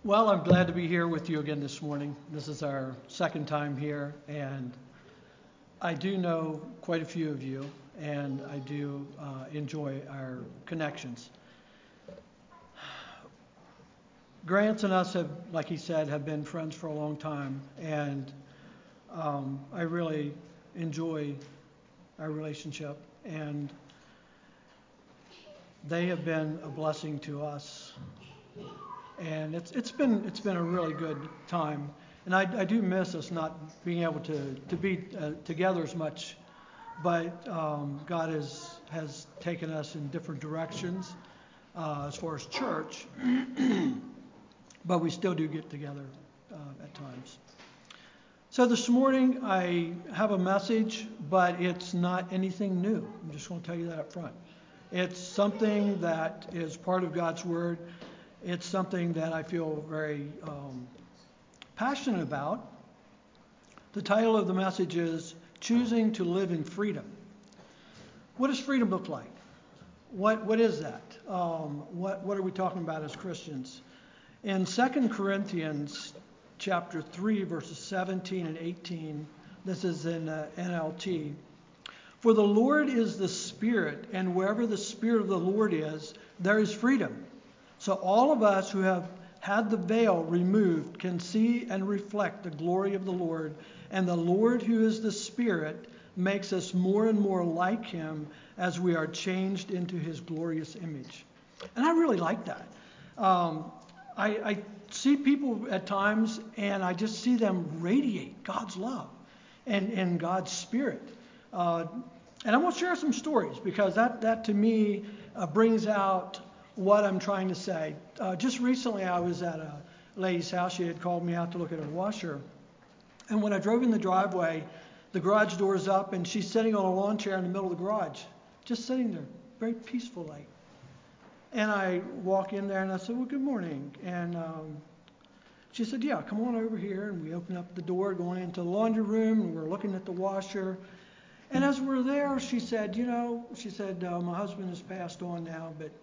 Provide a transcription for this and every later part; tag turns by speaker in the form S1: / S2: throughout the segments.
S1: Well, I'm glad to be here with you again this morning. This is our second time here, and I do know quite a few of you, and I do enjoy our connections. Grants and us have, like he said, have been friends for a long time, and I really enjoy our relationship, and they have been a blessing to us. And it's been a really good time, and I do miss us not being able to be together as much, but God has taken us in different directions as far as church, but we still do get together at times. So this morning I have a message, but it's not anything new. I'm just going to tell you that up front. It's something that is part of God's Word. It's something that I feel very passionate about. The title of the message is Choosing to Live in Freedom. What does freedom look like? What is that? What are we talking about as Christians? In 2 Corinthians chapter 3, verses 17 and 18, this is in NLT. For the Lord is the Spirit, and wherever the Spirit of the Lord is, there is freedom. So all of us who have had the veil removed can see and reflect the glory of the Lord. And the Lord, who is the Spirit, makes us more and more like Him as we are changed into His glorious image. And I really like that. I see people at times, and I just see them radiate God's love and God's Spirit. And I'm going to share some stories because that to me brings out what I'm trying to say. Just recently I was at a lady's house. She had called me out to look at her washer. And when I drove in the driveway, the garage door's up and she's sitting on a lawn chair in the middle of the garage, just sitting there, very peaceful like. And I walk in there and I said, well, good morning. And she said, yeah, come on over here. And we open up the door going into the laundry room and we're looking at the washer. And as we're there, she said, my husband has passed on now, but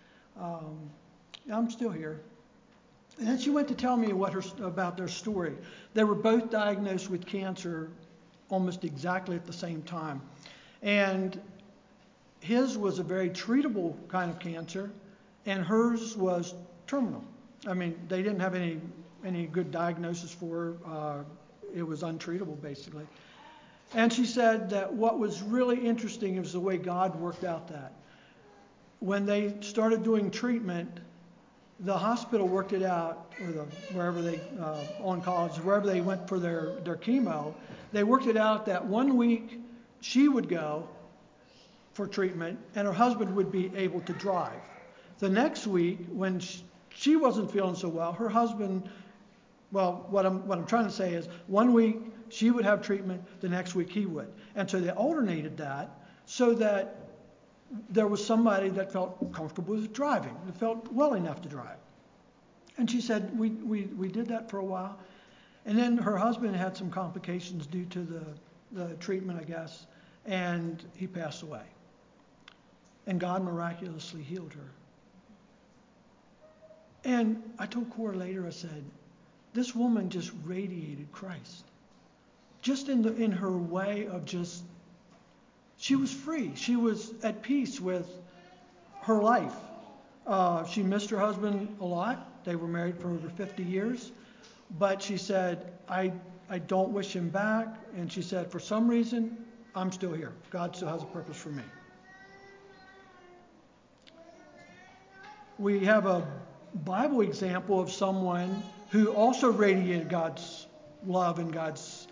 S1: I'm still here. And then she went to tell me about their story. They were both diagnosed with cancer almost exactly at the same time. And his was a very treatable kind of cancer, and hers was terminal. I mean, they didn't have any good diagnosis for her. It was untreatable, basically. And she said that what was really interesting was the way God worked out that. When they started doing treatment, the hospital worked it out, or wherever they, on college, wherever they went for their chemo, they worked it out that 1 week she would go for treatment and her husband would be able to drive. The next week, when she wasn't feeling so well, her husband, well, what I'm trying to say is 1 week she would have treatment, the next week he would. And so they alternated that so that there was somebody that felt comfortable with driving, that felt well enough to drive. And she said, we did that for a while. And then her husband had some complications due to the treatment, I guess, and he passed away. And God miraculously healed her. And I told Cora later, I said, this woman just radiated Christ. Just in her way of just, she was free. She was at peace with her life. She missed her husband a lot. They were married for over 50 years. But she said, I don't wish him back. And she said, for some reason, I'm still here. God still has a purpose for me. We have a Bible example of someone who also radiated God's love and God's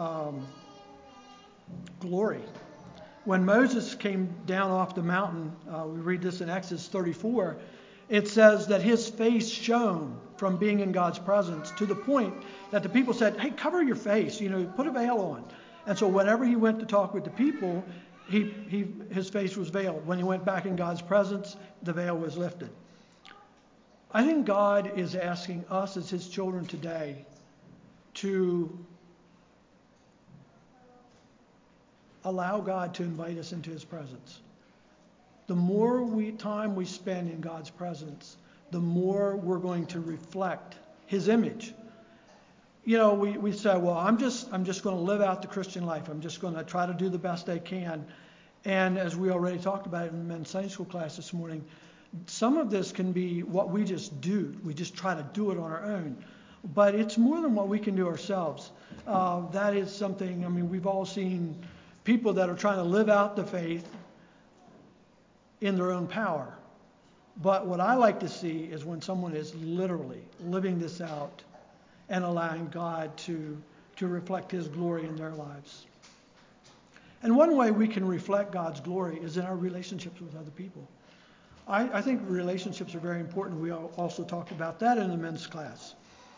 S1: glory. When Moses came down off the mountain, we read this in Exodus 34, it says that his face shone from being in God's presence to the point that the people said, hey, cover your face, put a veil on. And so whenever he went to talk with the people, his face was veiled. When he went back in God's presence, the veil was lifted. I think God is asking us as his children today to allow God to invite us into his presence. The more time we spend in God's presence, the more we're going to reflect His image. You know, we say, well, I'm just going to live out the Christian life. I'm just going to try to do the best I can. And as we already talked about in the men's Sunday school class this morning, some of this can be what we just do. We just try to do it on our own. But it's more than what we can do ourselves. That is something, I mean, we've all seen people that are trying to live out the faith in their own power. But what I like to see is when someone is literally living this out and allowing God to reflect His glory in their lives. And one way we can reflect God's glory is in our relationships with other people. I think relationships are very important. We also talked about that in the men's class.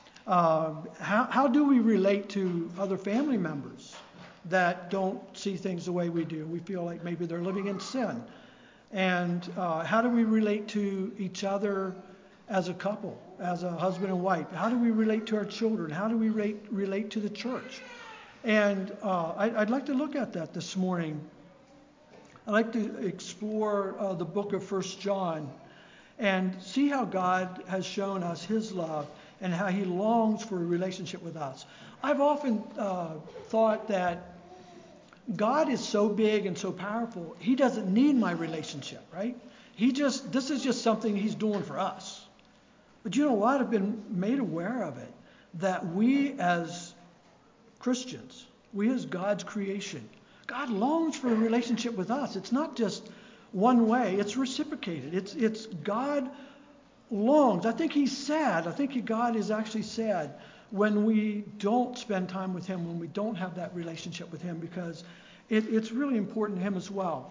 S1: How do we relate to other family members that don't see things the way we do? We feel like maybe they're living in sin. And how do we relate to each other as a couple, as a husband and wife? How do we relate to our children? How do we relate to the church? And I'd like to look at that this morning. I'd like to explore the book of 1 John and see how God has shown us His love and how He longs for a relationship with us. I've often thought that God is so big and so powerful, He doesn't need my relationship, right? This is just something He's doing for us. But you know what? I've been made aware of it, that we as Christians, we as God's creation, God longs for a relationship with us. It's not just one way. It's reciprocated. It's God longs. I think He's sad. I think God is actually sad when we don't spend time with Him, when we don't have that relationship with Him, because it's really important to Him as well.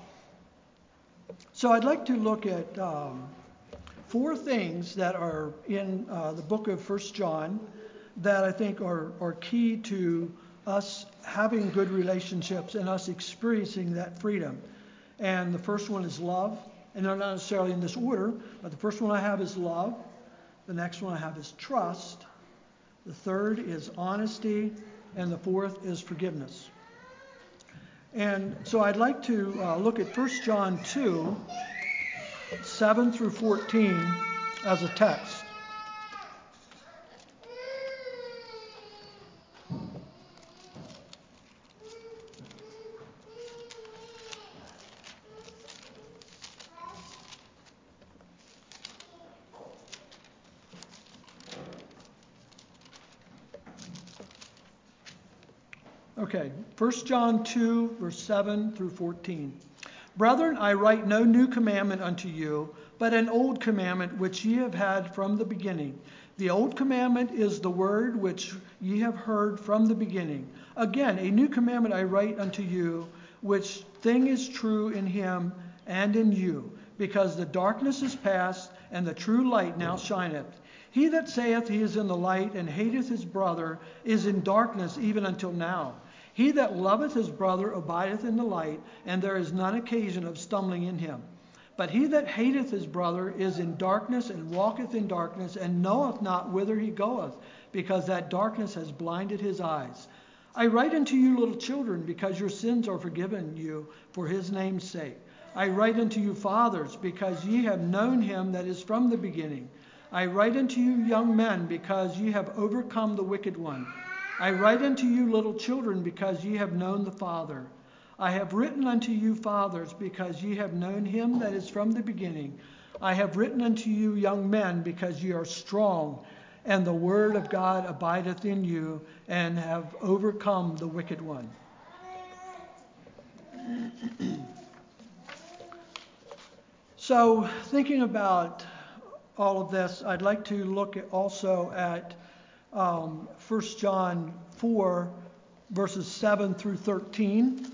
S1: So I'd like to look at 4 things that are in the book of 1 John that I think are key to us having good relationships and us experiencing that freedom. And the first one is love. And they're not necessarily in this order, but the first one I have is love. The next one I have is trust. The third is honesty. And the fourth is forgiveness. And so I'd like to look at 1 John 2, 7 through 14 as a text. Okay, 1 John 2, verse 7 through 14. Brethren, I write no new commandment unto you, but an old commandment which ye have had from the beginning. The old commandment is the word which ye have heard from the beginning. Again, a new commandment I write unto you, which thing is true in Him and in you, because the darkness is past, and the true light now shineth. He that saith he is in the light, and hateth his brother, is in darkness even until now. He that loveth his brother abideth in the light, and there is none occasion of stumbling in him. But he that hateth his brother is in darkness, and walketh in darkness, and knoweth not whither he goeth, because that darkness has blinded his eyes. I write unto you, little children, because your sins are forgiven you for His name's sake. I write unto you, fathers, because ye have known Him that is from the beginning. I write unto you, young men, because ye have overcome the wicked one. I write unto you, little children, because ye have known the Father. I have written unto you, fathers, because ye have known Him that is from the beginning. I have written unto you, young men, because ye are strong, and the word of God abideth in you, and have overcome the wicked one. So, thinking about all of this, I'd like to look also at 1 John 4, verses 7 through 13.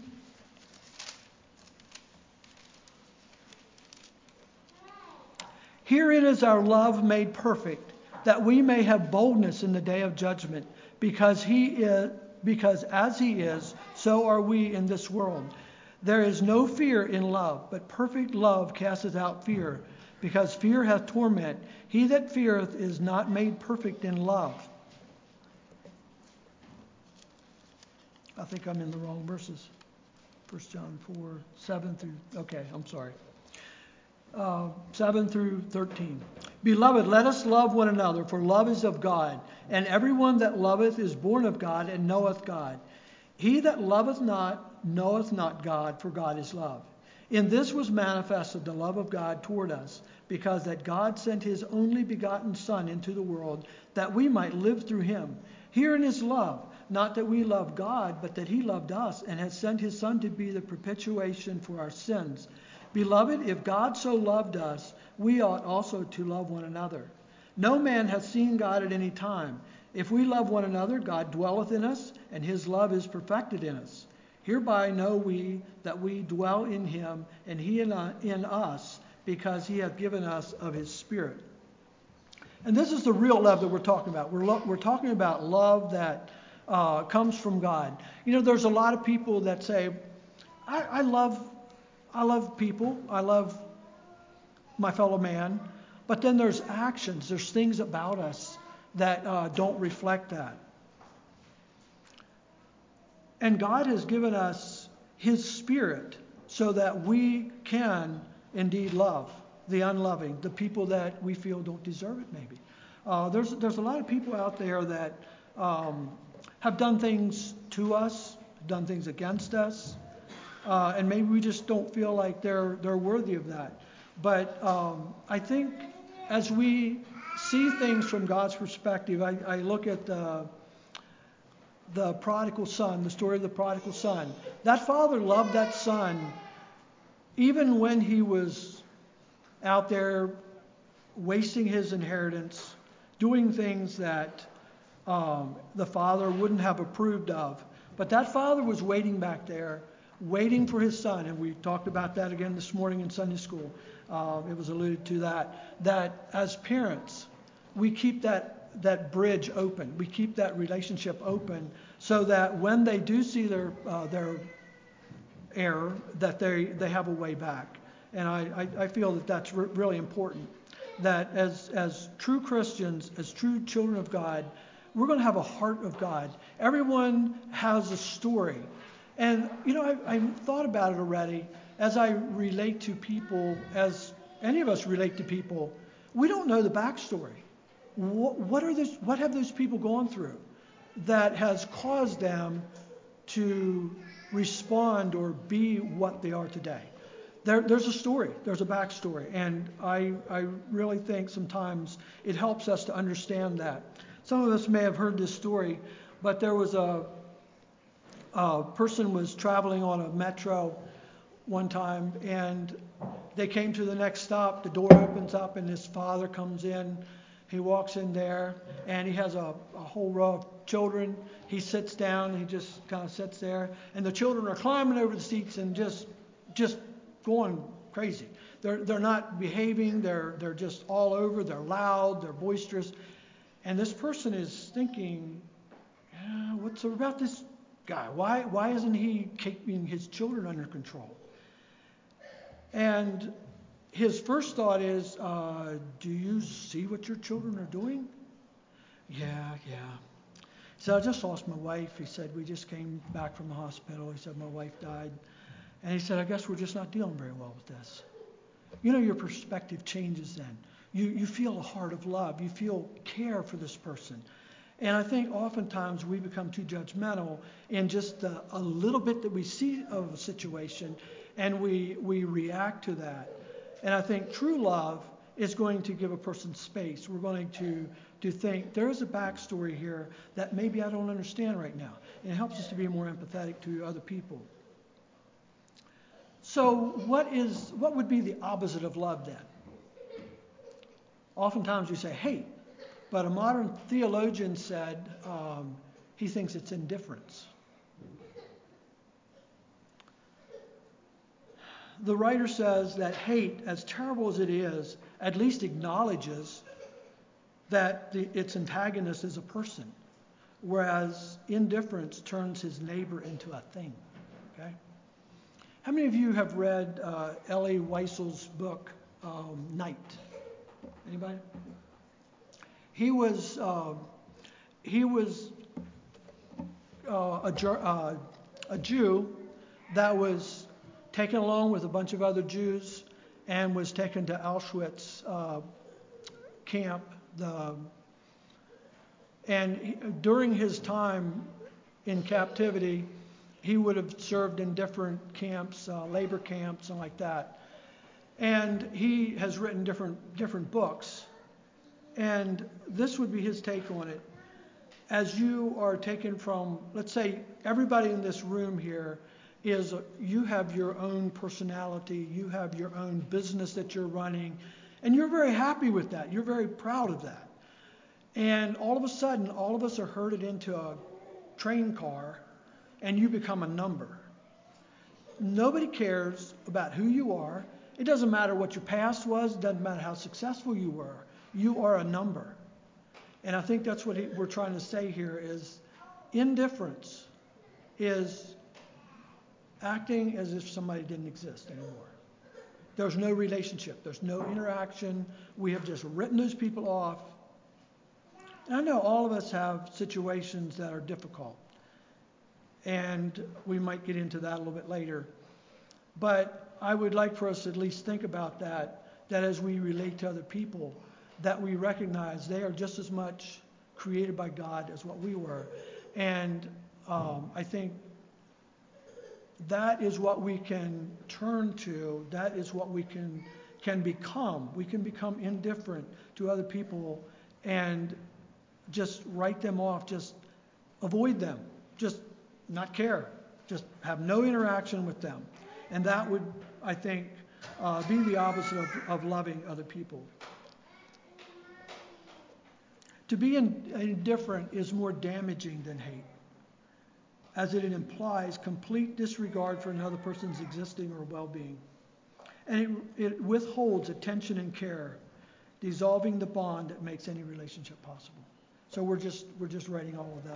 S1: Herein is our love made perfect, that we may have boldness in the day of judgment, because as He is, so are we in this world. There is no fear in love, but perfect love casteth out fear, because fear hath torment. He that feareth is not made perfect in love. I think I'm in the wrong verses. 1 John 4, 7 through, okay, I'm sorry. 7 through 13. Beloved, let us love one another, for love is of God. And everyone that loveth is born of God and knoweth God. He that loveth not knoweth not God, for God is love. In this was manifested the love of God toward us, because that God sent his only begotten Son into the world, that we might live through him. Herein is love, not that we love God, but that he loved us, and has sent his Son to be the propitiation for our sins. Beloved, if God so loved us, we ought also to love one another. No man hath seen God at any time. If we love one another, God dwelleth in us, and his love is perfected in us. Hereby know we that we dwell in him, and he in us, because he hath given us of his Spirit. And this is the real love that we're talking about. We're talking about love that comes from God. You know, there's a lot of people that say, I love people. I love my fellow man. But then there's actions. There's things about us that don't reflect that. And God has given us his Spirit so that we can indeed love the unloving, the people that we feel don't deserve it maybe. There's a lot of people out there that have done things to us, done things against us, and maybe we just don't feel like they're worthy of that. But I think as we see things from God's perspective, I look at the prodigal son, the story of the prodigal son. That father loved that son even when he was out there wasting his inheritance, doing things that the father wouldn't have approved of. But that father was waiting back there, waiting for his son. And we talked about that again this morning in Sunday school. It was alluded to that as parents, we keep that bridge open. We keep that relationship open so that when they do see their error, that they have a way back. And I feel that that's really important. That as true Christians, as true children of God, we're going to have a heart of God. Everyone has a story. And, you know, I've thought about it already. As I relate to people, as any of us relate to people, we don't know the backstory. What have those people gone through that has caused them to respond or be what they are today? There's a story. There's a backstory. And I really think sometimes it helps us to understand that. Some of us may have heard this story, but there was a person was traveling on a metro one time, and they came to the next stop. The door opens up, and his father comes in. He walks in there, and he has a whole row of children. He sits down, and he just kind of sits there. And the children are climbing over the seats and just going crazy. They're not behaving. They're just all over. They're loud. They're boisterous. And this person is thinking, what's about this guy? Why isn't he keeping his children under control? And his first thought is, do you see what your children are doing? Yeah. He said, I just lost my wife. He said, we just came back from the hospital. He said, my wife died. And he said, I guess we're just not dealing very well with this. You know, your perspective changes then. You feel a heart of love. You feel care for this person. And I think oftentimes we become too judgmental in just a little bit that we see of a situation, and we react to that. And I think true love is going to give a person space. We're going to think there is a backstory here that maybe I don't understand right now. And it helps us to be more empathetic to other people. So what would be the opposite of love then? Oftentimes we say hate, but a modern theologian said he thinks it's indifference. The writer says that hate, as terrible as it is, at least acknowledges that its antagonist is a person, whereas indifference turns his neighbor into a thing. Okay? How many of you have read Elie Wiesel's book, Night? Anybody? He was a Jew that was taken along with a bunch of other Jews and was taken to Auschwitz camp. During his time in captivity, he would have served in different camps, labor camps and like that. And he has written different books. And this would be his take on it. As you are taken from, let's say, everybody in this room here you have your own personality, you have your own business that you're running, and you're very happy with that. You're very proud of that. And all of a sudden, all of us are herded into a train car, and you become a number. Nobody cares about who you are. It doesn't matter what your past was. It doesn't matter how successful you were. You are a number. And I think that's what we're trying to say here is indifference is acting as if somebody didn't exist anymore. There's no relationship. There's no interaction. We have just written those people off. And I know all of us have situations that are difficult. And we might get into that a little bit later. But I would like for us to at least think about that as we relate to other people, that we recognize they are just as much created by God as what we were. And I think that is what we can turn to. That is what we can become. We can become indifferent to other people and just write them off, just avoid them, just not care, just have no interaction with them. And that would, I think, be the opposite of loving other people. To be indifferent is more damaging than hate, as it implies complete disregard for another person's existing or well-being. And it withholds attention and care, dissolving the bond that makes any relationship possible. So we're just writing all of that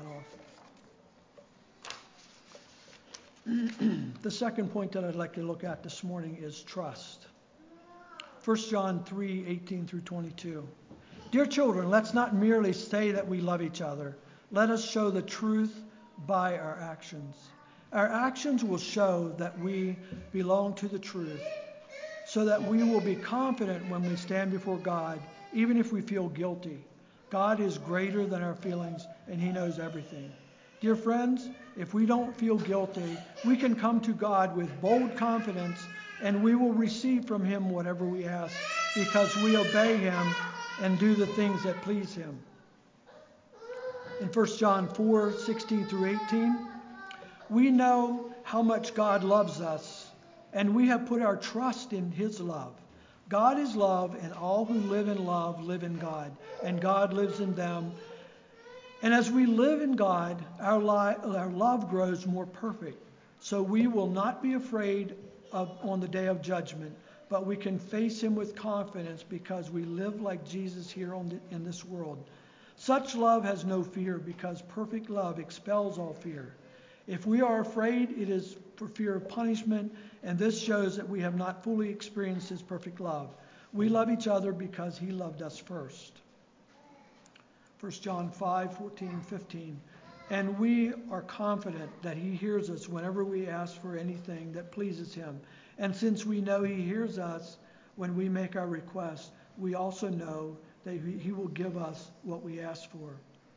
S1: off. The second point that I'd like to look at this morning is trust. 1 John 3:18 through 22. Dear children, let's not merely say that we love each other. Let us show the truth by our actions. Our actions will show that we belong to the truth, so that we will be confident when we stand before God, even if we feel guilty. God is greater than our feelings, and He knows everything. Dear friends, if we don't feel guilty, we can come to God with bold confidence, and we will receive from Him whatever we ask, because we obey Him and do the things that please Him. In 1 John 4:16 through 18, we know how much God loves us, and we have put our trust in His love. God is love, and all who live in love live in God, and God lives in them. And as we live in God, our love grows more perfect. So we will not be afraid on the day of judgment, but we can face Him with confidence because we live like Jesus here in this world. Such love has no fear, because perfect love expels all fear. If we are afraid, it is for fear of punishment, and this shows that we have not fully experienced His perfect love. We love each other because He loved us first. 1 John 5:14-15. And we are confident that He hears us whenever we ask for anything that pleases Him. And since we know He hears us when we make our requests, we also know that He will give us what we ask for.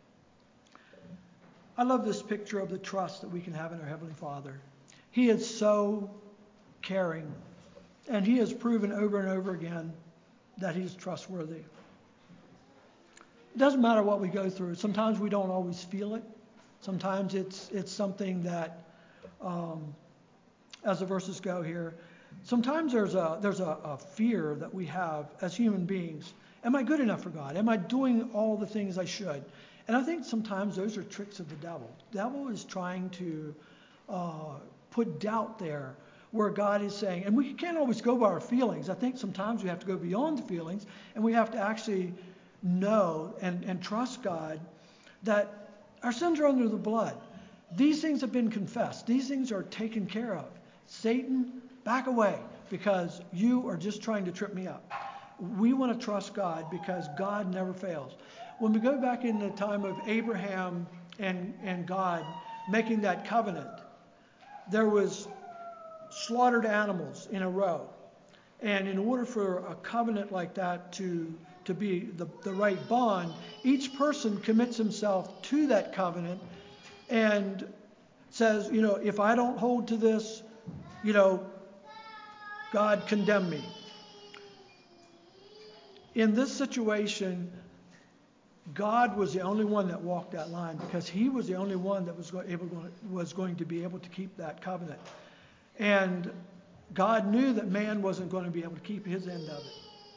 S1: I love this picture of the trust that we can have in our Heavenly Father. He is so caring, and He has proven over and over again that He's trustworthy. It doesn't matter what we go through. Sometimes we don't always feel it. Sometimes it's something that, as the verses go here, sometimes there's a fear that we have as human beings. Am I good enough for God? Am I doing all the things I should? And I think sometimes those are tricks of the devil. The devil is trying to put doubt there where God is saying, and we can't always go by our feelings. I think sometimes we have to go beyond the feelings, and we have to actually know and trust God that our sins are under the blood. These things have been confessed. These things are taken care of. Satan, back away, because you are just trying to trip me up. We want to trust God because God never fails. When we go back in the time of Abraham and God making that covenant, there was slaughtered animals in a row. And in order for a covenant like that to to be the right bond, each person commits himself to that covenant and says, if I don't hold to this, God condemn me. In this situation, God was the only one that walked that line because he was the only one that was going to be able to keep that covenant. And God knew that man wasn't going to be able to keep his end of it.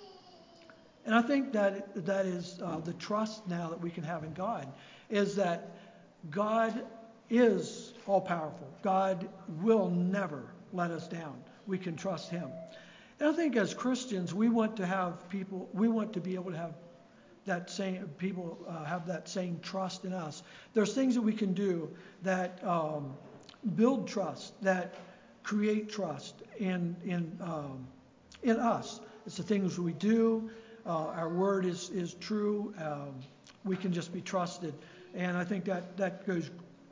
S1: And I think that is the trust now that we can have in God, is that God is all-powerful. God will never let us down. We can trust him. And I think as Christians, we want to be able to have that same people have that same trust in us. There's things that we can do that build trust, that create trust in us. It's the things we do. Our word is true. We can just be trusted, and I think that goes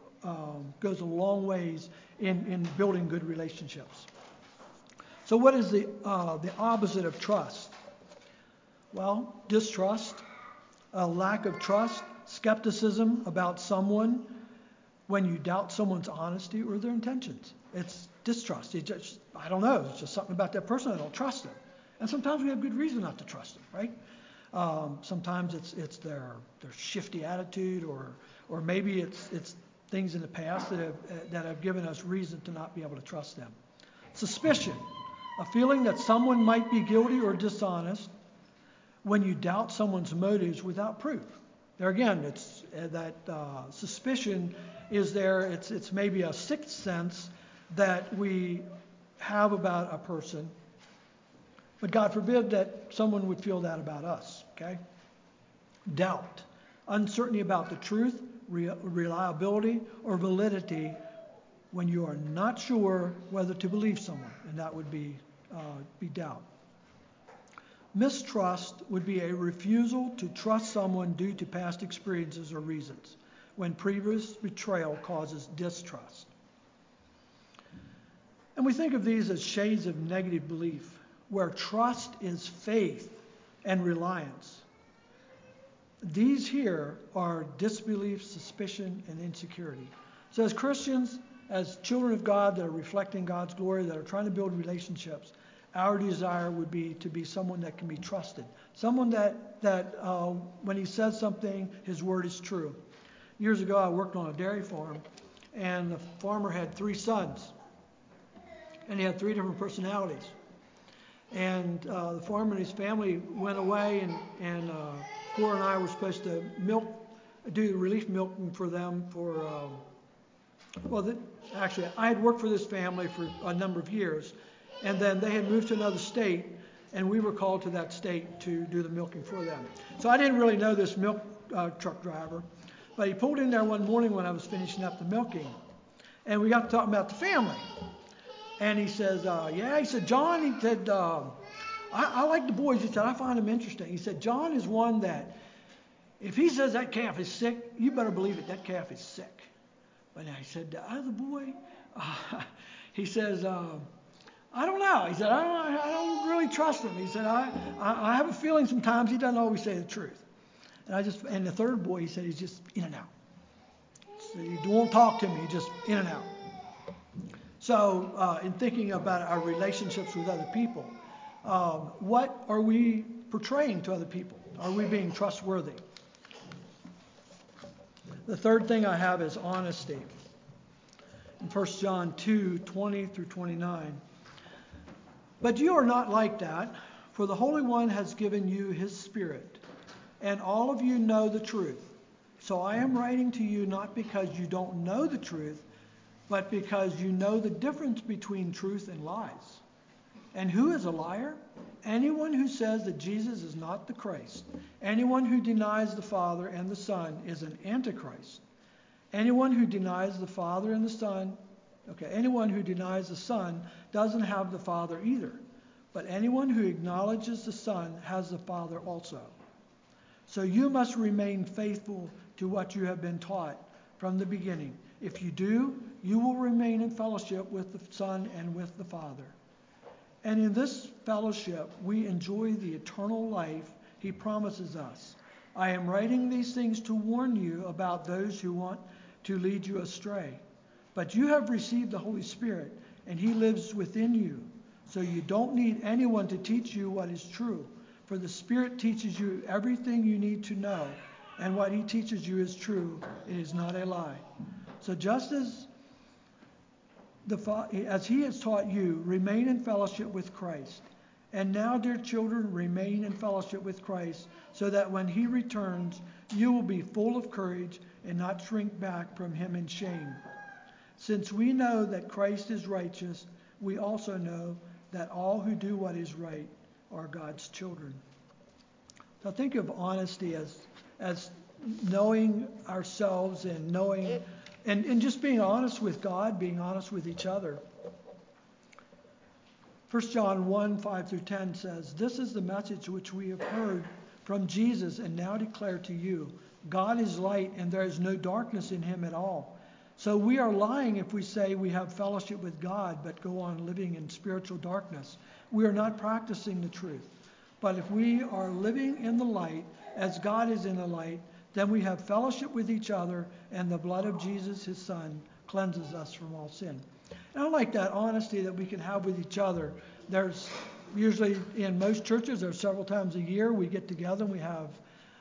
S1: a long ways in building good relationships. So, what is the opposite of trust? Well, distrust, a lack of trust, skepticism about someone when you doubt someone's honesty or their intentions. It's distrust. I don't know. It's just something about that person. I don't trust them. And sometimes we have good reason not to trust them, right? Sometimes it's their shifty attitude, or maybe it's things in the past that have given us reason to not be able to trust them. Suspicion, a feeling that someone might be guilty or dishonest when you doubt someone's motives without proof. There again, it's that suspicion is there. It's maybe a sixth sense that we have about a person. But God forbid that someone would feel that about us, okay? Doubt, uncertainty about the truth, reliability, or validity when you are not sure whether to believe someone, and that would be doubt. Mistrust would be a refusal to trust someone due to past experiences or reasons, when previous betrayal causes distrust. And we think of these as shades of negative belief, where trust is faith and reliance. These here are disbelief, suspicion, and insecurity. So as Christians, as children of God that are reflecting God's glory, that are trying to build relationships, our desire would be to be someone that can be trusted. Someone that when he says something, his word is true. Years ago, I worked on a dairy farm, and the farmer had 3 sons. And he had 3 different personalities. And the farmer and his family went away, and Cora and I were supposed to do the relief milking for them for, actually, I had worked for this family for a number of years, and then they had moved to another state, and we were called to that state to do the milking for them. So I didn't really know this milk truck driver, but he pulled in there one morning when I was finishing up the milking, and we got to talking about the family. And he says, he said, John, he said, I like the boys. He said, I find them interesting. He said, John is one that if he says that calf is sick, you better believe it, that calf is sick. But I said, the other boy, he says, I don't know. He said, I don't really trust him. He said, I have a feeling sometimes he doesn't always say the truth. And the third boy, he said, he's just in and out. So you won't talk to him. He's just in and out. So in thinking about our relationships with other people, what are we portraying to other people? Are we being trustworthy? The third thing I have is honesty. In 1 John 2:20 through 29. But you are not like that, for the Holy One has given you his Spirit, and all of you know the truth. So I am writing to you not because you don't know the truth, but because you know the difference between truth and lies. And who is a liar? Anyone who says that Jesus is not the Christ. Anyone who denies the Father and the Son is an antichrist. Anyone who denies the Father and the Son, anyone who denies the Son doesn't have the Father either. But anyone who acknowledges the Son has the Father also. So you must remain faithful to what you have been taught from the beginning. If you do, you will remain in fellowship with the Son and with the Father. And in this fellowship, we enjoy the eternal life He promises us, I am writing these things to warn you about those who want to lead you astray. But you have received the Holy Spirit, and He lives within you. So you don't need anyone to teach you what is true. For the Spirit teaches you everything you need to know. And what He teaches you is true. It is not a lie. So just as He has taught you, remain in fellowship with Christ. And now, dear children, remain in fellowship with Christ, so that when He returns, you will be full of courage and not shrink back from Him in shame. Since we know that Christ is righteous, we also know that all who do what is right are God's children. So think of honesty as knowing ourselves and knowing and just being honest with God, being honest with each other. 1 John 1:5-10 says, This is the message which we have heard from Jesus and now declare to you. God is light and there is no darkness in Him at all. So we are lying if we say we have fellowship with God but go on living in spiritual darkness. We are not practicing the truth. But if we are living in the light as God is in the light, then we have fellowship with each other, and the blood of Jesus, His Son, cleanses us from all sin. And I like that honesty that we can have with each other. There's usually, in most churches, there's several times a year we get together and we have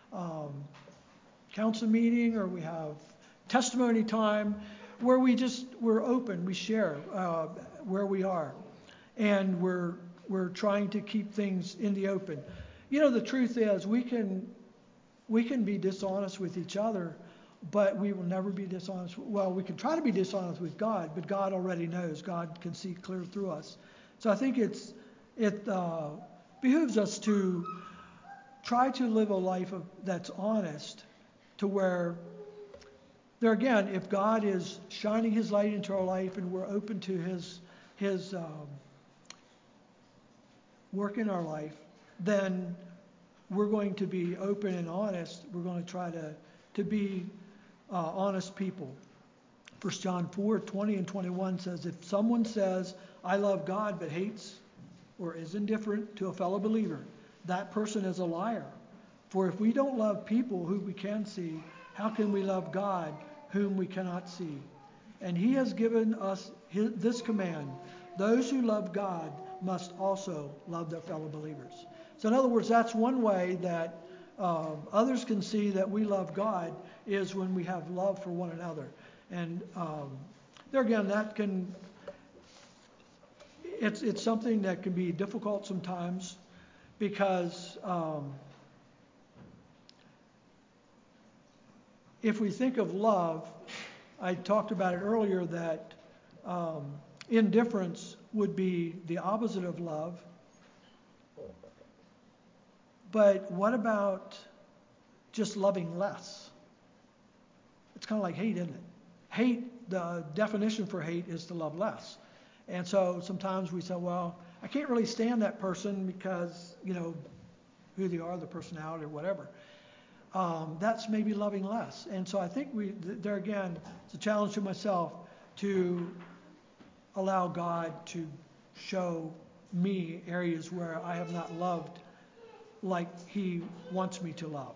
S1: council meeting or we have testimony time where we're open, we share where we are. And we're trying to keep things in the open. You know, the truth is we can be dishonest with each other, but we will never be dishonest. Well, we can try to be dishonest with God, but God already knows. God can see clear through us. So I think it behooves us to try to live a life that's honest, to where, there again, if God is shining His light into our life and we're open to His work in our life, then we're going to be open and honest. We're going to try to be honest people. 1 John 4:20-21 says, if someone says, I love God, but hates or is indifferent to a fellow believer, that person is a liar. For if we don't love people who we can see, how can we love God whom we cannot see? And He has given us this command, those who love God must also love their fellow believers. So in other words, that's one way that others can see that we love God is when we have love for one another. And there again, it's something that can be difficult sometimes because if we think of love, I talked about it earlier that indifference would be the opposite of love. But what about just loving less? It's kind of like hate, isn't it? Hate, the definition for hate is to love less. And so sometimes we say, well, I can't really stand that person because, who they are, the personality or whatever. That's maybe loving less. And so I think there again, it's a challenge to myself to allow God to show me areas where I have not loved like He wants me to love.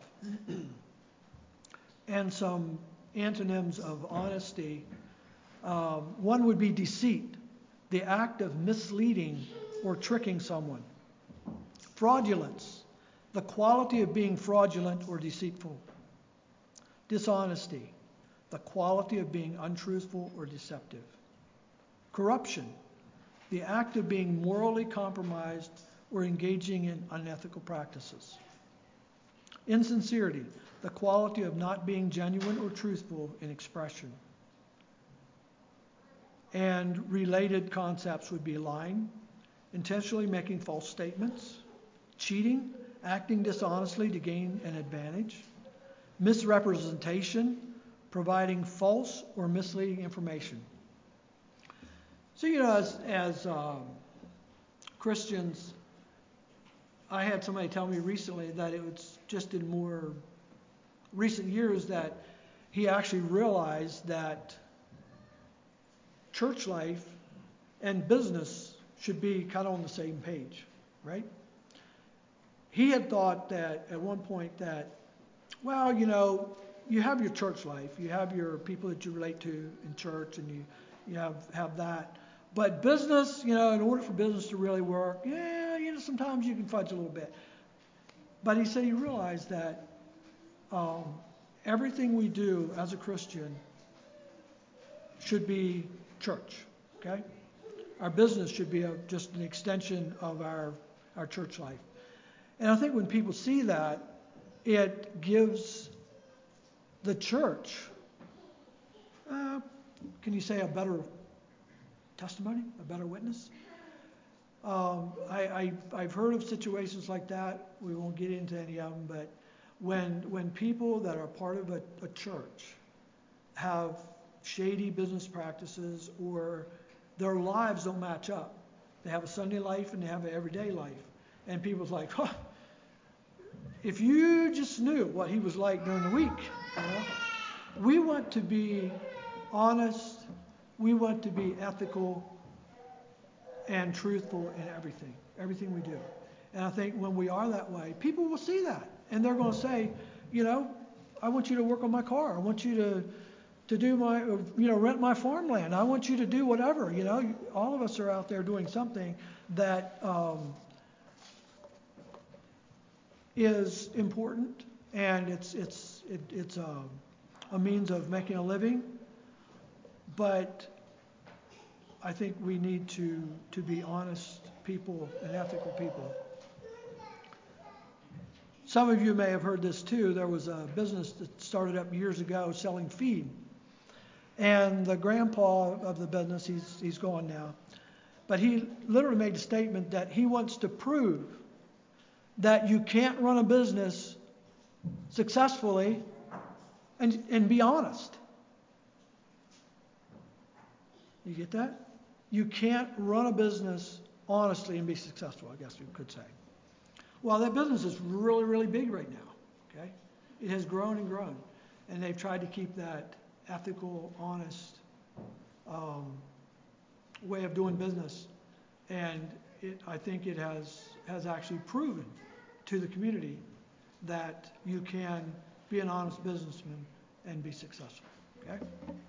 S1: And some antonyms of honesty. One would be deceit, the act of misleading or tricking someone. Fraudulence, the quality of being fraudulent or deceitful. Dishonesty, the quality of being untruthful or deceptive. Corruption, the act of being morally compromised or engaging in unethical practices. Insincerity, the quality of not being genuine or truthful in expression. And related concepts would be lying, intentionally making false statements, cheating, acting dishonestly to gain an advantage, misrepresentation, providing false or misleading information. So, as Christians, I had somebody tell me recently that it was just in more recent years that he actually realized that church life and business should be kind of on the same page, right? he had thought that at one point that, well, you have your church life, you have your people that you relate to in church, and you have that. But business, in order for business to really work, sometimes you can fudge a little bit. But he said he realized that everything we do as a Christian should be church, okay? Our business should be just an extension of our church life. And I think when people see that, it gives the church, can you say, a better testimony, a better witness? I've heard of situations like that. We won't get into any of them, but when people that are part of a church have shady business practices, or their lives don't match up. They have a Sunday life and they have an everyday life. And people's like, if you just knew what he was like during the week. We want to be honest. We want to be ethical and truthful in everything we do. And I think when we are that way, people will see that. And they're going to say, I want you to work on my car. I want you to do rent my farmland. I want you to do whatever. All of us are out there doing something that is important, and it's a means of making a living. But I think we need to be honest people and ethical people. Some of you may have heard this too. There was a business that started up years ago selling feed. And the grandpa of the business, he's gone now, but he literally made a statement that he wants to prove that you can't run a business successfully and be honest. You get that? You can't run a business honestly and be successful, I guess you could say. Well, that business is really, really big right now. Okay? It has grown and grown. And they've tried to keep that ethical, honest way of doing business. And I think it has actually proven to the community that you can be an honest businessman and be successful. Okay?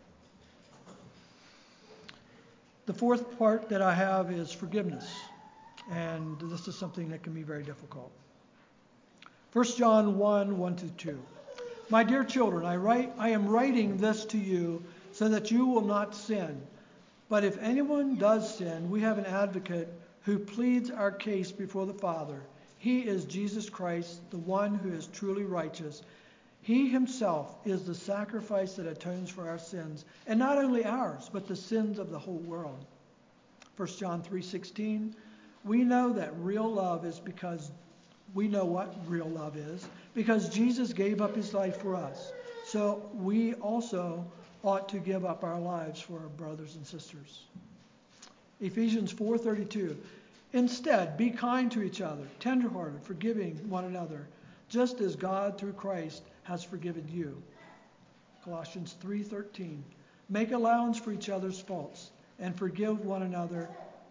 S1: The fourth part that I have is forgiveness. And this is something that can be very difficult. 1 John 1:1-2. My dear children, I am writing this to you so that you will not sin. But if anyone does sin, we have an advocate who pleads our case before the Father. He is Jesus Christ, the one who is truly righteous. He himself is the sacrifice that atones for our sins, and not only ours, but the sins of the whole world. 1 John 3:16. We know that real love is because we know what real love is, because Jesus gave up his life for us. So we also ought to give up our lives for our brothers and sisters. Ephesians 4:32. Instead, be kind to each other, tenderhearted, forgiving one another, just as God through Christ has forgiven you. Colossians 3:13. Make allowance for each other's faults and forgive one another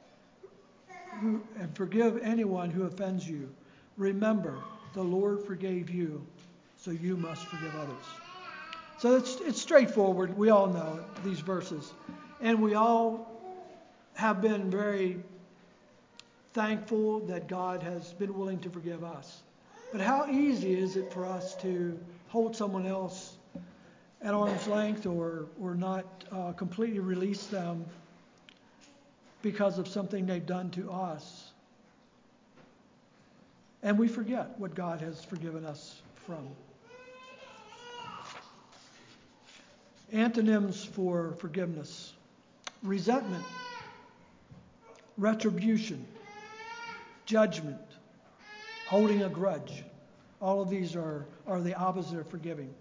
S1: and forgive anyone who offends you. Remember, the Lord forgave you, so you must forgive others. So it's straightforward. We all know these verses. And we all have been very thankful that God has been willing to forgive us. But how easy is it for us to hold someone else at arm's length or not completely release them because of something they've done to us? And we forget what God has forgiven us from. Antonyms for forgiveness: resentment, retribution, judgment, holding a grudge. All of these are the opposite of forgiving.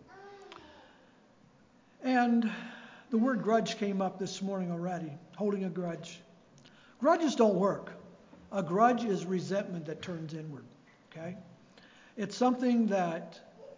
S1: And the word grudge came up this morning already, holding a grudge. Grudges don't work. A grudge is resentment that turns inward. Okay? It's something that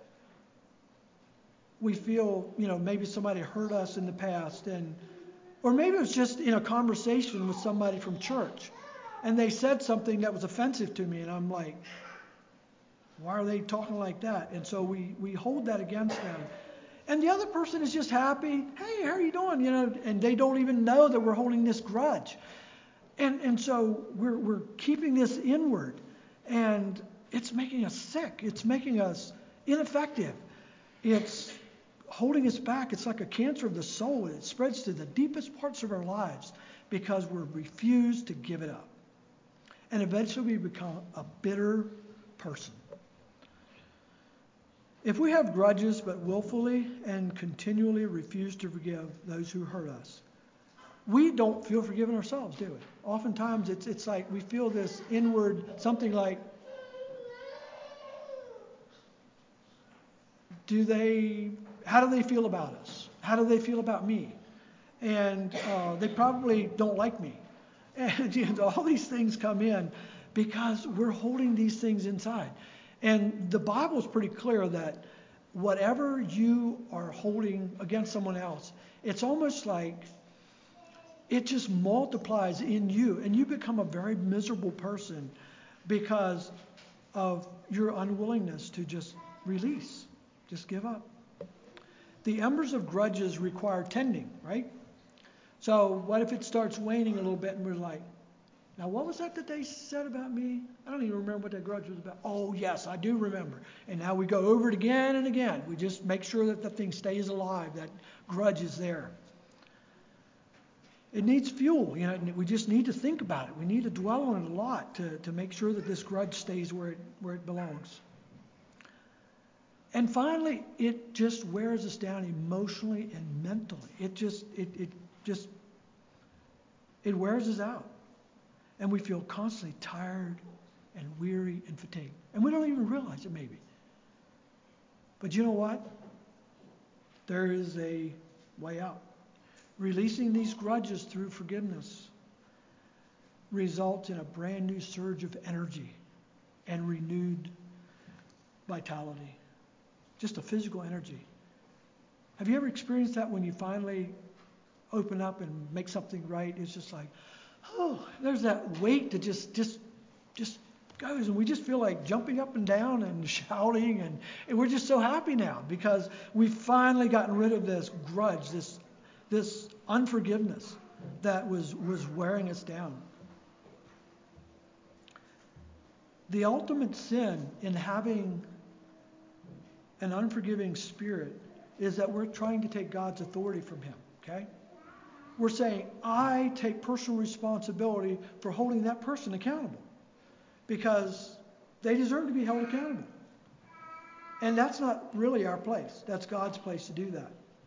S1: we feel, maybe somebody hurt us in the past, or maybe it was just in a conversation with somebody from church, and they said something that was offensive to me, and I'm like, Why are they talking like that? And so we hold that against them. And the other person is just happy. Hey, how are you doing? You know, and they don't even know that we're holding this grudge. And so we're keeping this inward, and it's making us sick. It's making us ineffective. It's holding us back. It's like a cancer of the soul. It spreads to the deepest parts of our lives because we refuse to give it up. And eventually we become a bitter person. If we have grudges but willfully and continually refuse to forgive those who hurt us, we don't feel forgiven ourselves, do we? Oftentimes it's like we feel this inward, something like, how do they feel about us? How do they feel about me? And they probably don't like me. And all these things come in because we're holding these things inside. And the Bible is pretty clear that whatever you are holding against someone else, it's almost like it just multiplies in you, and you become a very miserable person because of your unwillingness to just release, just give up. The embers of grudges require tending, right? So what if it starts waning a little bit and we're like, now what was that they said about me? I don't even remember what that grudge was about. Oh, yes, I do remember. And now we go over it again and again. We just make sure that the thing stays alive, that grudge is there. It needs fuel. You know, we just need to think about it. We need to dwell on it a lot to make sure that this grudge stays where it belongs. And finally, it just wears us down emotionally and mentally. It wears us out. And we feel constantly tired and weary and fatigued. And we don't even realize it maybe. But you know what? There is a way out. Releasing these grudges through forgiveness results in a brand new surge of energy and renewed vitality. Just a physical energy. Have you ever experienced that when you finally open up and make something right? It's just like, oh, there's that weight that just goes, and we just feel like jumping up and down and shouting, and we're just so happy now because we've finally gotten rid of this grudge, this unforgiveness that was wearing us down. The ultimate sin in having an unforgiving spirit is that we're trying to take God's authority from him, okay? We're saying, I take personal responsibility for holding that person accountable because they deserve to be held accountable. And that's not really our place. That's God's place to do that.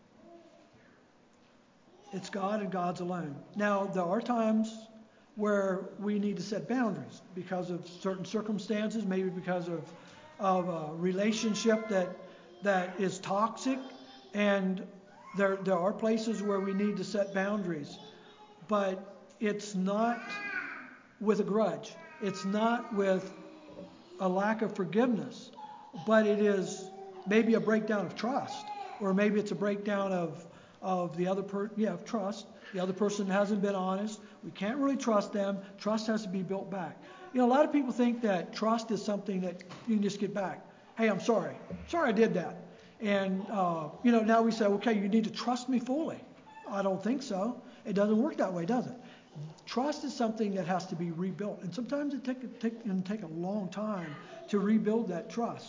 S1: It's God and God's alone. Now, there are times where we need to set boundaries because of certain circumstances, maybe because of a relationship that is toxic, and there are places where we need to set boundaries. But it's not with a grudge. It's not with a lack of forgiveness. But it is maybe a breakdown of trust. Or maybe it's a breakdown of the other of trust. The other person hasn't been honest. We can't really trust them. Trust has to be built back. You know, a lot of people think that trust is something that you can just get back. Hey, I'm sorry. Sorry I did that. And, now we say, okay, you need to trust me fully. I don't think so. It doesn't work that way, does it? Trust is something that has to be rebuilt. And sometimes it can take a long time to rebuild that trust.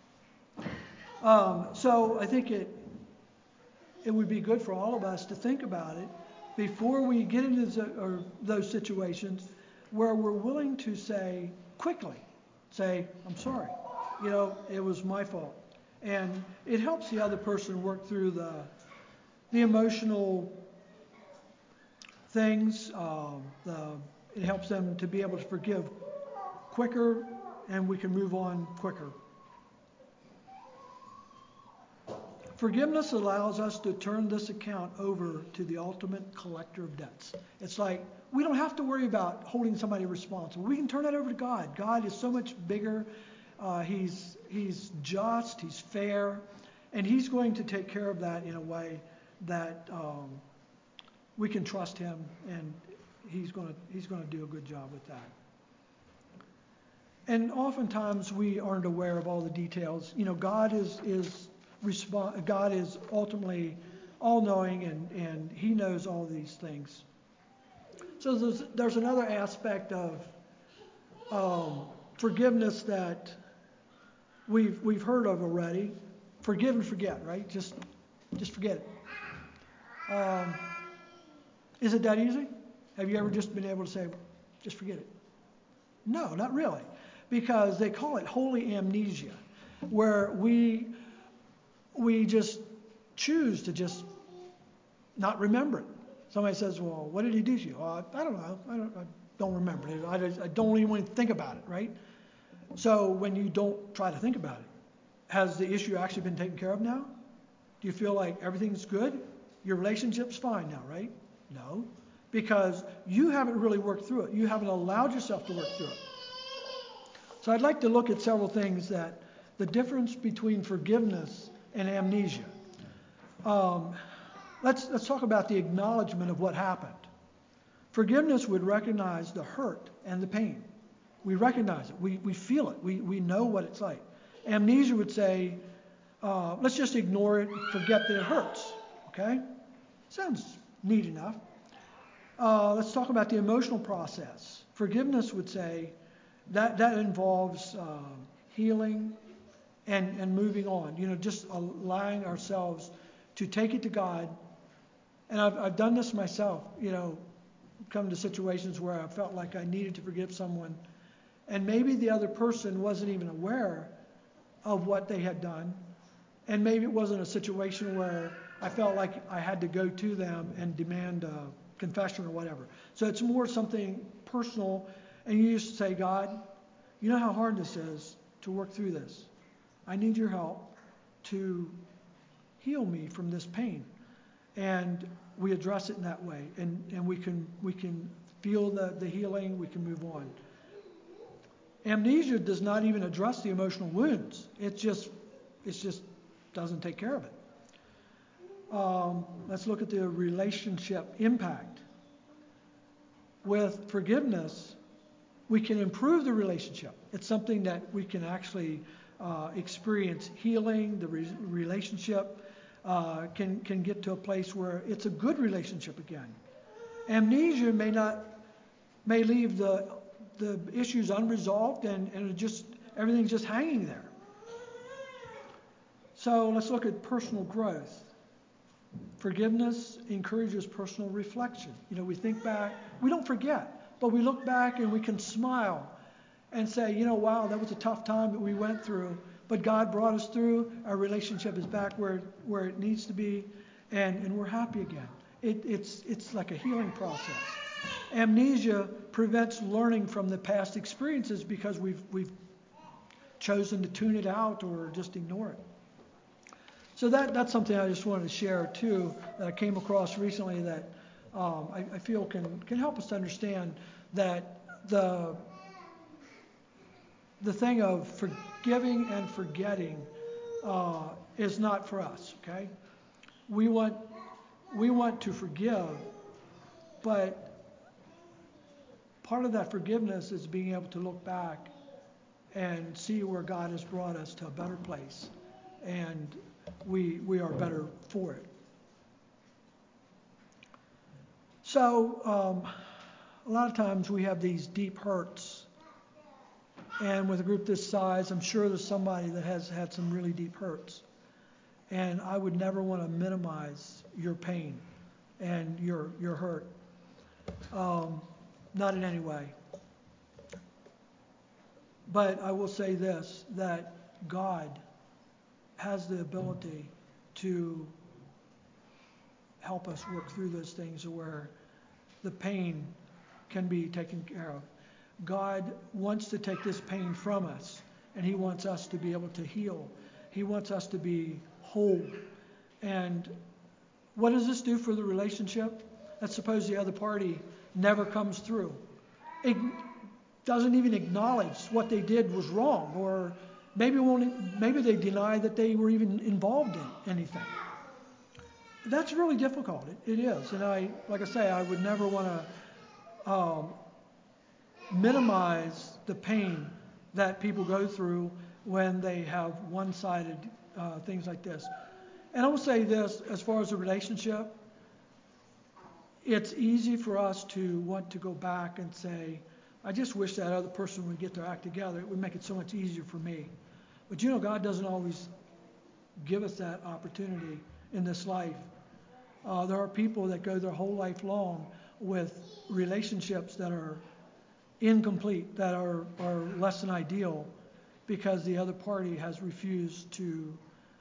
S1: So I think it would be good for all of us to think about it before we get into those situations where we're willing to say, quickly, I'm sorry. It was my fault. And it helps the other person work through the emotional things. It helps them to be able to forgive quicker, and we can move on quicker. Forgiveness allows us to turn this account over to the ultimate collector of debts. It's like we don't have to worry about holding somebody responsible. We can turn that over to God. God is so much bigger. He's just, he's fair, and he's going to take care of that in a way that we can trust him, and he's going to do a good job with that. And oftentimes we aren't aware of all the details. You know, God God is ultimately all-knowing, and He knows all these things. So there's another aspect of forgiveness that we've heard of already. Forgive and forget, right? Just forget it. Is it that easy? Have you ever just been able to say, just forget it? No, not really. Because they call it holy amnesia, where we just choose to just not remember it. Somebody says, well, what did he do to you? I don't know. I don't remember it. I don't even want to think about it, right? So when you don't try to think about it, has the issue actually been taken care of now? Do you feel like everything's good? Your relationship's fine now, right? No, because you haven't really worked through it. You haven't allowed yourself to work through it. So I'd like to look at several things that the difference between forgiveness and amnesia. Let's talk about the acknowledgement of what happened. Forgiveness would recognize the hurt and the pain. We recognize it. We feel it. We know what it's like. Amnesia would say, let's just ignore it, forget that it hurts. Okay? Sounds neat enough. Let's talk about the emotional process. Forgiveness would say that involves healing and moving on. You know, just allowing ourselves to take it to God. And I've done this myself. You know, come to situations where I felt like I needed to forgive someone, and maybe the other person wasn't even aware of what they had done, and maybe it wasn't a situation where I felt like I had to go to them and demand a confession or whatever. So it's more something personal, and you just say, God, you know how hard this is to work through this. I need your help to heal me from this pain. And we address it in that way, and we can feel the healing, we can move on. Amnesia does not even address the emotional wounds. It just doesn't take care of it. Let's look at the relationship impact. With forgiveness, we can improve the relationship. It's something that we can actually experience healing. The relationship can get to a place where it's a good relationship again. Amnesia may leave the issues unresolved and everything's just hanging there. So let's look at personal growth. Forgiveness encourages personal reflection. You know, we think back, we don't forget, but we look back and we can smile and say, you know, wow, that was a tough time that we went through, but God brought us through. Our relationship is back where it needs to be, and we're happy again. It's like a healing process. Amnesia prevents learning from the past experiences because we've chosen to tune it out or just ignore it. So that's something I just wanted to share too, that I came across recently that I feel can help us to understand that the thing of forgiving and forgetting is not for us. Okay, we want to forgive, but part of that forgiveness is being able to look back and see where God has brought us to a better place, and we are better for it. So a lot of times we have these deep hurts, and with a group this size, I'm sure there's somebody that has had some really deep hurts, and I would never want to minimize your pain and your hurt, not in any way. But I will say this, that God has the ability to help us work through those things where the pain can be taken care of. God wants to take this pain from us, and He wants us to be able to heal. He wants us to be whole. And what does this do for the relationship? Let's suppose the other party never comes through. It doesn't even acknowledge what they did was wrong, or maybe they deny that they were even involved in anything. That's really difficult. It is. And like I say, I would never want to minimize the pain that people go through when they have one-sided things like this. And I will say this, as far as a relationship, it's easy for us to want to go back and say, I just wish that other person would get their act together. It would make it so much easier for me. But you know, God doesn't always give us that opportunity in this life. There are people that go their whole life long with relationships that are incomplete, that are less than ideal, because the other party has refused to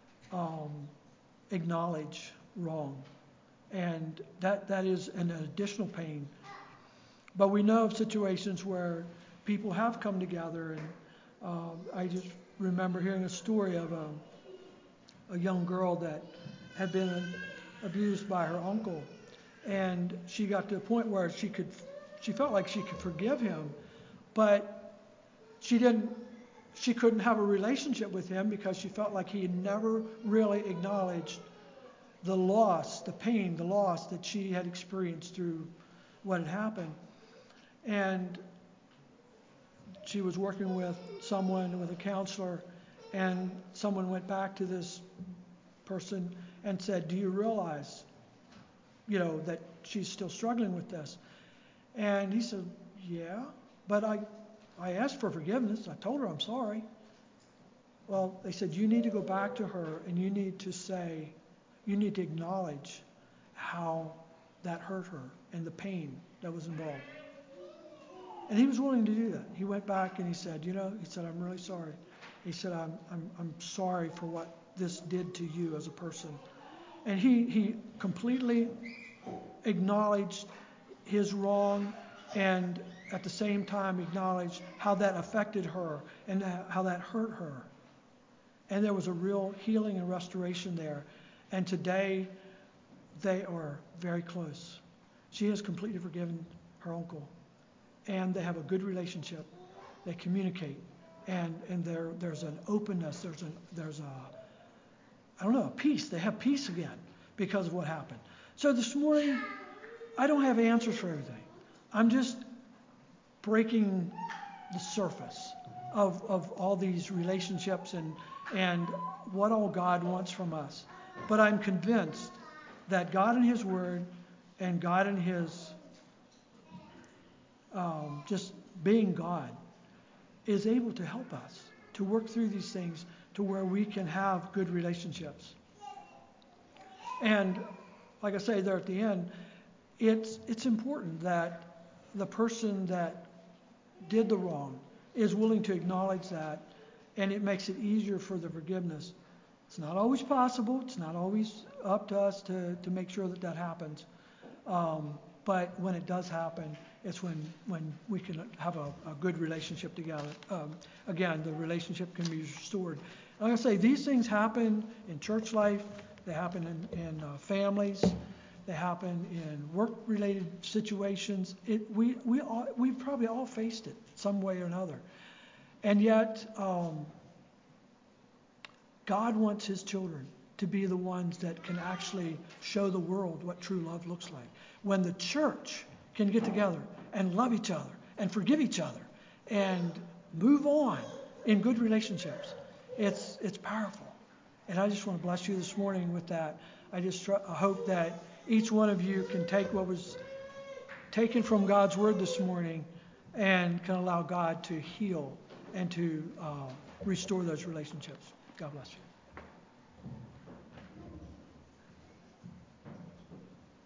S1: acknowledge wrong. And that is an additional pain. But we know of situations where people have come together, and I just remember hearing a story of a young girl that had been abused by her uncle, and she got to a point where she felt like she could forgive him, but she couldn't have a relationship with him because she felt like he had never really acknowledged the loss, the pain, the loss that she had experienced through what had happened. And she was working with a counselor, and someone went back to this person and said, do you realize, that she's still struggling with this? And he said, yeah, but I asked for forgiveness. I told her I'm sorry. Well, they said, you need to go back to her and you need to acknowledge how that hurt her and the pain that was involved. And he was willing to do that. He went back and he said, I'm really sorry. He said, I'm sorry for what this did to you as a person. And he completely acknowledged his wrong, and at the same time acknowledged how that affected her and how that hurt her. And there was a real healing and restoration there. And today, they are very close. She has completely forgiven her uncle. And they have a good relationship. They communicate. And there's an openness. There's a peace. They have peace again because of what happened. So this morning, I don't have answers for everything. I'm just breaking the surface of all these relationships and what all God wants from us. But I'm convinced that God in His Word and God in His just being God is able to help us to work through these things to where we can have good relationships. And like I say there at the end, it's important that the person that did the wrong is willing to acknowledge that, and it makes it easier for the forgiveness. It's not always possible. It's not always up to us to make sure that happens. But when it does happen, it's when we can have a good relationship together. Again, the relationship can be restored. Like I say, these things happen in church life. They happen in families. They happen in work-related situations. We've probably all faced it some way or another. And yet, God wants His children to be the ones that can actually show the world what true love looks like. When the church can get together and love each other and forgive each other and move on in good relationships, it's powerful. And I just want to bless you this morning with that. I hope that each one of you can take what was taken from God's Word this morning and can allow God to heal and to restore those relationships. God bless you.